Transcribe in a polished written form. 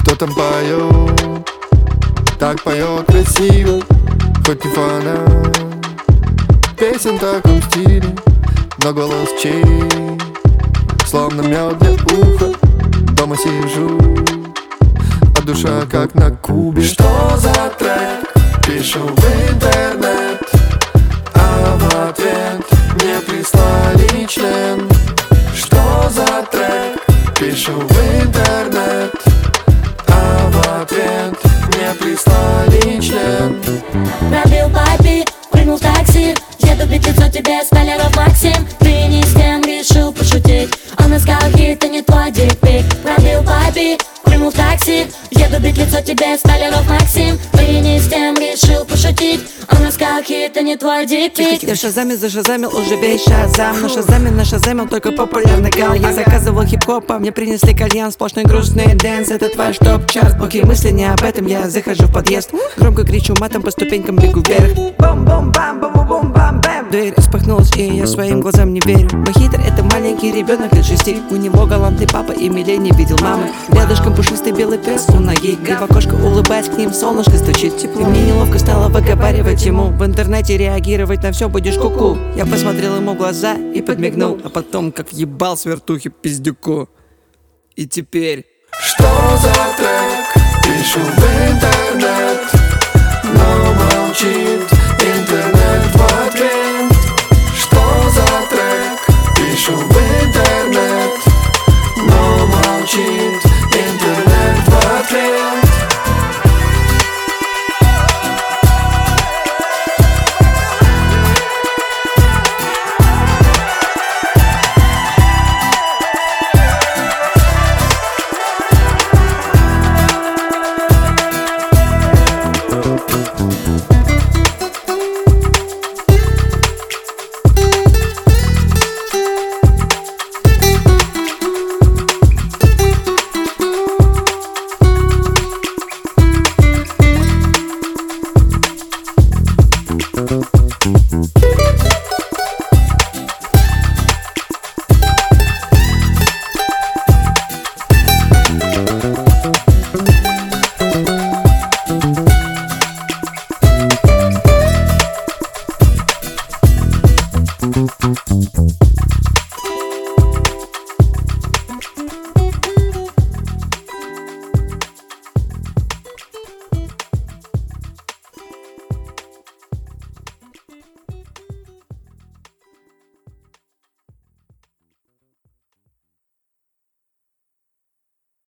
Кто там поет? Так поет красиво, хоть не фанат песен в таком стиле, но голос чей, словно мед для уха. Дома сижу, а душа как на Кубе. Что за трек? Пишу в интернет, а в ответ мне прислали член. Что за трек? Пишу в интернет, а в ответ мне прислали член. Пробил папи, прыгнул в такси, еду бить лицо тебе, спойлеров Максим. Ты не с тем решил пошутить, он искал хит, это не твой дикпик. Пробил папи, прыгнул в такси, еду бить лицо тебе, спойлеров Максим. Ты не с тем решил пошутить, он искал хит, это не твой дикпик. Я шазамил, зашазамил уже весь шазам. Но шазамил, нашазамил только популярный гал. Я заказывал хип-хоп, а мне принесли кальян. Сплошной грустный дэнс, это твой топ-чарт. Окей, мысли не об этом, я захожу в подъезд. Громко кричу матом, по ступенькам бегу вверх. Бум-бум-бам-бум-бум-бам-бэм. Дверь распахнулась, и я своим глазам не верю. Мохитр — это маленький ребенок лет 6. У него галантный папа и милей не видел мамы. Рядышком пушистый белый пес у ноги. И в окошко улыбаясь к ним, солнышко стучит. И мне неловко стало выговаривать ему. В интернете реагировать на все будешь куку. Я посмотрел ему в глаза и подмигнул. А потом как ебал с вертухи пиздюку. И теперь что за трек? Пишу в интернет, но молчит.